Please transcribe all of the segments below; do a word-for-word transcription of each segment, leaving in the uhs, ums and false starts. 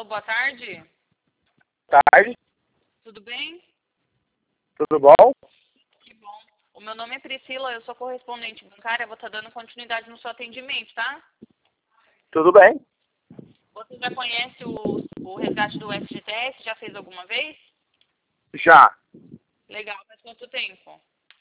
Alô, boa tarde. Tarde, Tudo bem? tudo bom? Que bom. O meu nome é Priscila, eu sou correspondente bancária, vou estar dando continuidade no seu atendimento, tá? Tudo bem? Você já conhece o, o resgate do F G T S? Já fez alguma vez? Já. Legal, faz quanto tempo?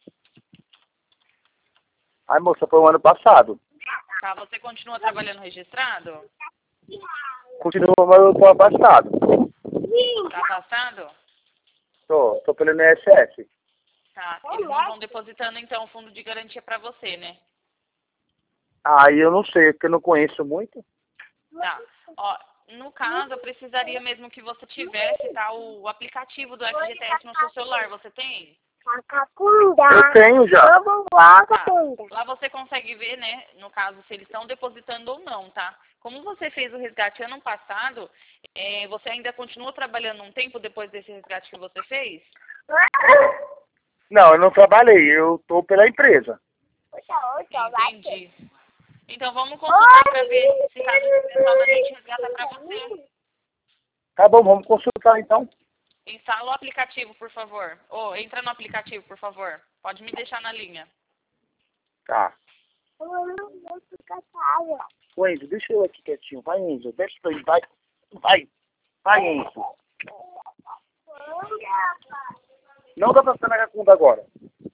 Ai, moça, foi o ano passado. Tá, você continua trabalhando registrado? Continua, mas eu tô afastado. Tá afastado? Tô, tô pelo I N S S. Tá, eles não estão depositando então o fundo de garantia pra você, né? Aí eu não sei, porque eu não conheço muito. Tá, ó, no caso eu precisaria mesmo que você tivesse, tá, o aplicativo do F G T S no seu celular, você tem? Eu tenho já. Tá. Lá você consegue ver, né, no caso, se eles estão depositando ou não, tá? Como você fez o resgate ano passado, é, você ainda continua trabalhando um tempo depois desse resgate que você fez? Não, eu não trabalhei, eu tô pela empresa. Entendi. Então vamos consultar para ver se caso esse pessoal a gente resgata para você. Tá bom, vamos consultar então. Instala o aplicativo, por favor. Ou entra no aplicativo, por favor. Pode me deixar na linha. Tá. Ô, Enzo, deixa eu aqui quietinho. Vai, Enzo, deixa pra ele, vai. Vai, vai, Enzo. Não dá pra ficar na cacunda agora.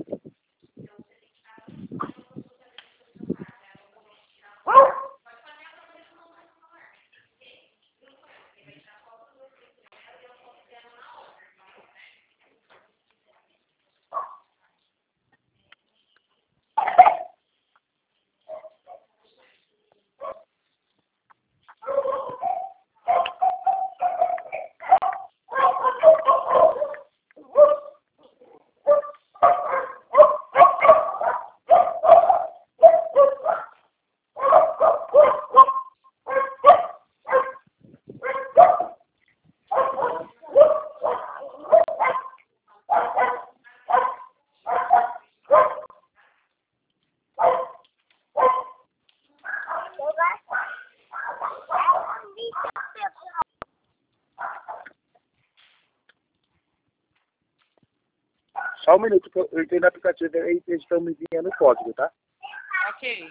Só um minuto, que eu eu entrei no aplicativo e eles estão me enviando o código, tá? Ok.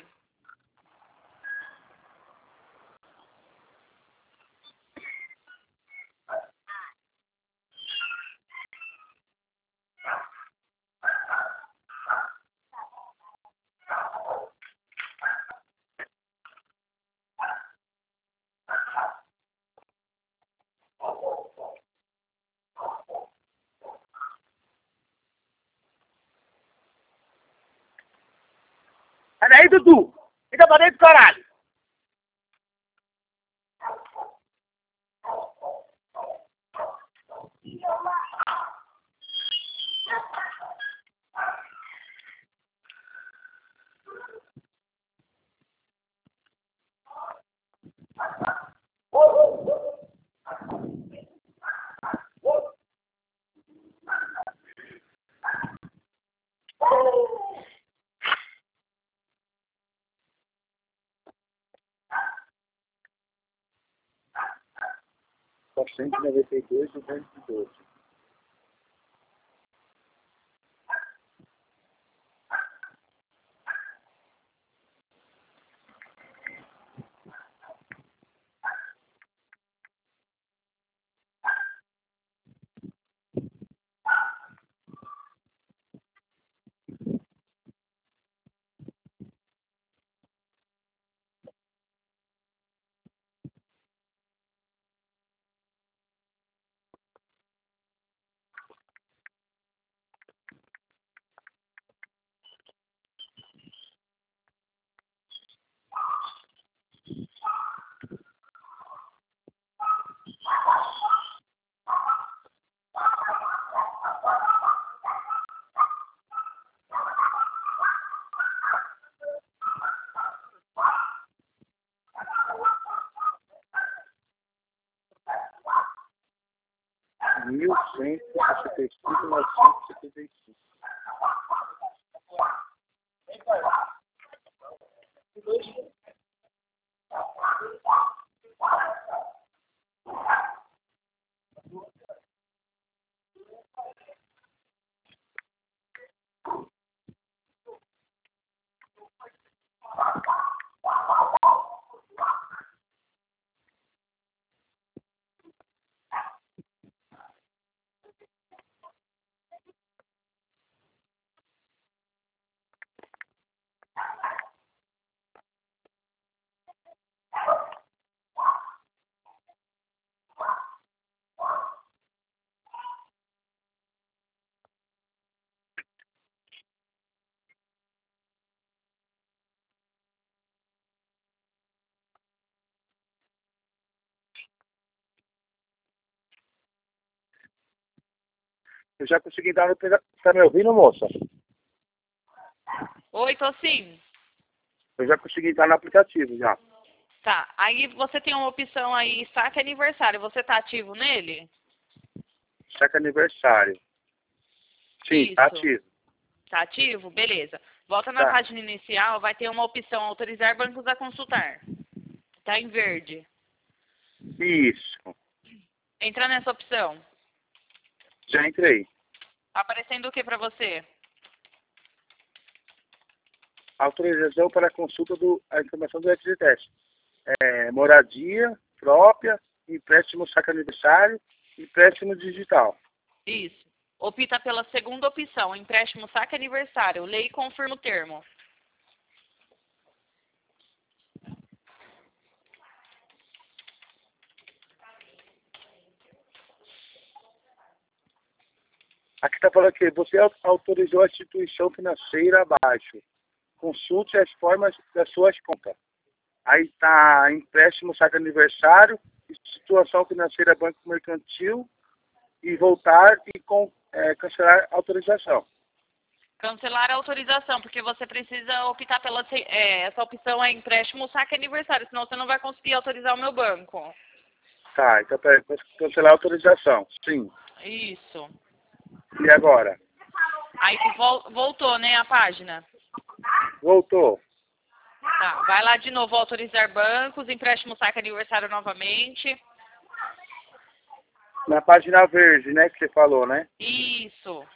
Sai daí, Dudu! Fica pra dentro, caralho! quatrocentos e noventa e dois, duzentos e doze. mil cento e sessenta e cinco, novecentos e setenta e cinco. Eu já consegui dar no aplicativo. Tá me ouvindo, moça? Oi, tô sim. Eu já consegui dar no aplicativo, já. Tá, aí você tem uma opção aí, saque aniversário. Você tá ativo nele? Saque aniversário. Sim, Isso. tá ativo. Tá ativo? Beleza. Volta na Tá. página inicial, vai ter uma opção autorizar bancos a consultar. Tá em verde. Isso. Entra nessa opção. Já entrei. Tá aparecendo o que pra você? Autorização para a consulta do a informação do F G T S. É, moradia própria, empréstimo saque aniversário, empréstimo digital. Isso. Opta pela segunda opção, empréstimo saque aniversário. Leia e confirma o termo. Aqui está falando que você autorizou a instituição financeira abaixo. Consulte as formas das suas contas. Aí está empréstimo saque aniversário, situação financeira banco mercantil e voltar e com, é, cancelar a autorização. Cancelar a autorização, porque você precisa optar pela... É, essa opção é empréstimo saque aniversário, senão você não vai conseguir autorizar o meu banco. Tá, então peraí, cancelar a autorização. Sim. Isso. E agora? Aí vol voltou, né, a página? Voltou. Tá, vai lá de novo, autorizar bancos, empréstimo saque aniversário novamente. Na página verde, né, que você falou, né? Isso.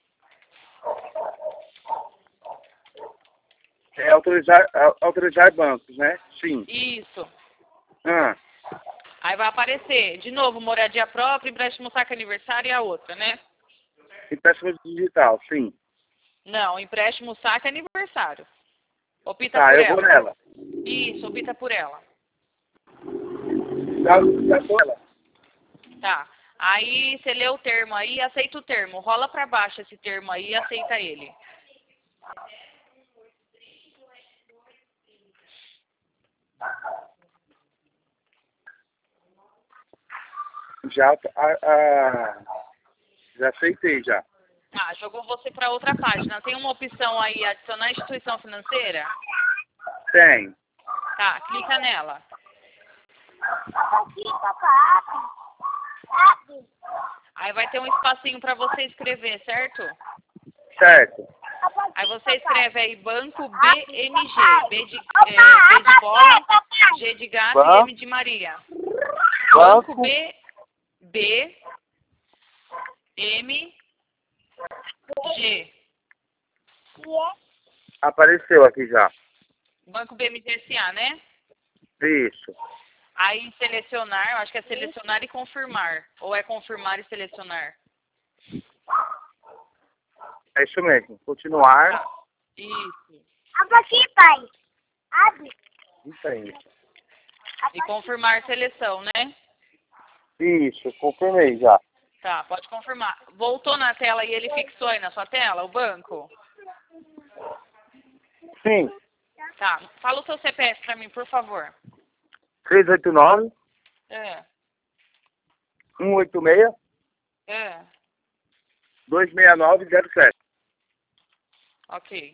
É autorizar, autorizar bancos, né? Sim. Isso. Ah, Aí vai aparecer, de novo, moradia própria, empréstimo saque aniversário e a outra, né? empréstimo digital, sim. Não, empréstimo saque aniversário. Opta Tá, por eu ela. vou nela. Isso, opta por ela. Já, já tô nela. Tá. Aí você lê o termo aí, aceita o termo. Rola pra baixo esse termo aí e aceita ele. Já, a, a, já aceitei, já. Tá, jogou você pra outra página. Tem uma opção aí, adicionar instituição financeira? Tem. Tá, clica nela. Aí vai ter um espacinho pra você escrever, certo? Certo. Aí você escreve aí Banco B M G. B de, é, B de bola, G de gato e M de Maria. Banco Banco B, B, M, G. apareceu aqui já. Banco B M G S A, né? Isso. Aí selecionar, eu acho que é selecionar e confirmar. Ou é confirmar e selecionar? É isso mesmo. Continuar. Tá. Isso. Abre aqui, pai. Abre. Isso aí. E confirmar seleção, né? Isso, confirmei já. Tá, pode confirmar. Voltou na tela e ele fixou aí na sua tela, o banco? Sim. Tá. Fala o seu C P F pra mim, por favor. três oito nove, É. um oito seis, É. dois seis nove zero sete. Ok.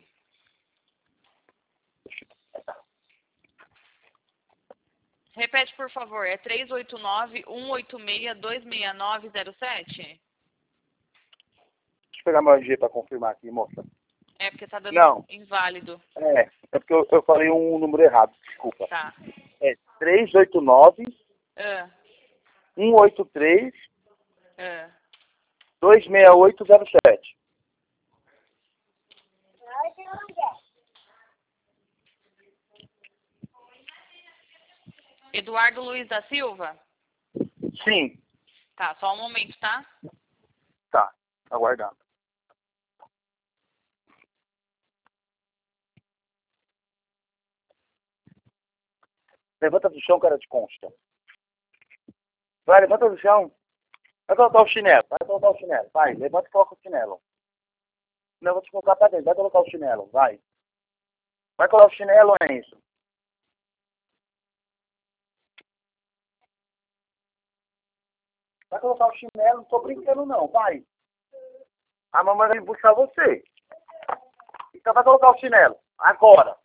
Repete, por favor. É três oito nove, um oito seis, dois seis nove zero sete? Deixa eu pegar meu R G para confirmar aqui, moça. É porque tá dando Não. inválido. É, é porque eu, eu falei um número errado, desculpa. Tá. É três oito nove, É. um oito três, É. dois seis oito zero sete. Eduardo Luiz da Silva? Sim. Tá, só um momento, tá? Tá, aguardando. Levanta do chão, cara de concha. Vai, levanta do chão. Vai colocar o chinelo. Vai colocar o chinelo. Vai, levanta e coloca o chinelo. Não, eu vou te colocar pra dentro. Vai colocar o chinelo. Vai. Vai colocar o chinelo, Enzo. Vai colocar o chinelo. Não tô brincando, não. Vai. A mamãe vai buscar você. Então vai colocar o chinelo. Agora.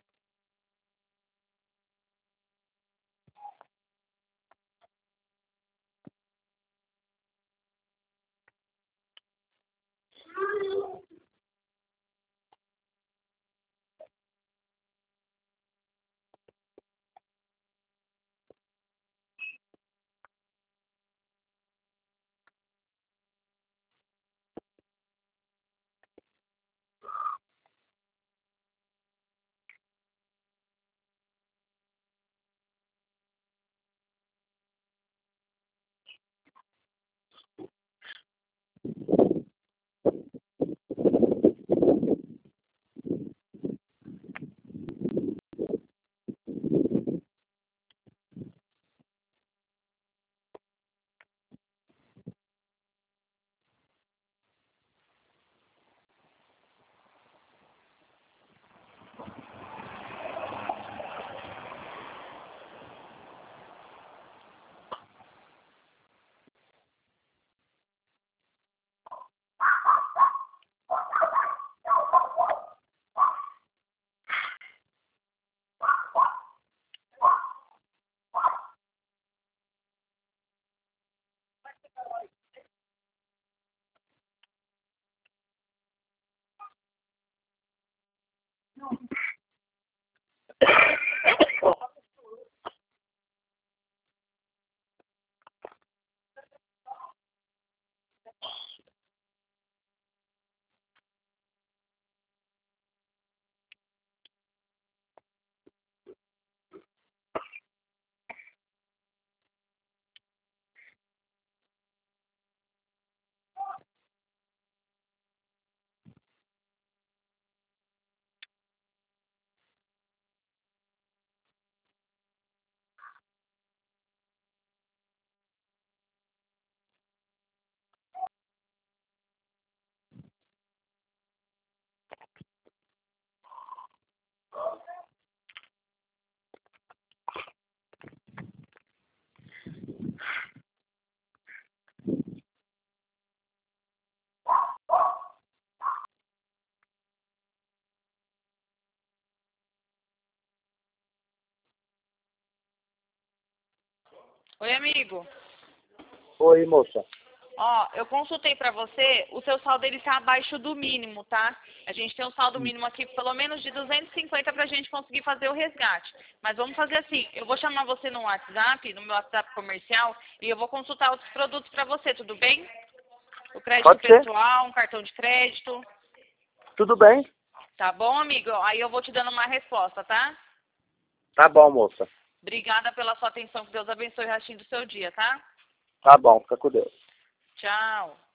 Oi, amigo. Oi, moça. Ó, eu consultei pra você, o seu saldo ele tá abaixo do mínimo, tá? A gente tem um saldo mínimo aqui, pelo menos de duzentos e cinquenta pra gente conseguir fazer o resgate. Mas vamos fazer assim, eu vou chamar você no WhatsApp, no meu WhatsApp comercial, e eu vou consultar outros produtos pra você, tudo bem? O crédito Pode ser. pessoal, um cartão de crédito. Tudo bem? Tá bom, amigo? Aí eu vou te dando uma resposta, tá? Tá bom, moça. Obrigada pela sua atenção, que Deus abençoe o restinho do seu dia, tá? Tá bom, fica com Deus. Tchau.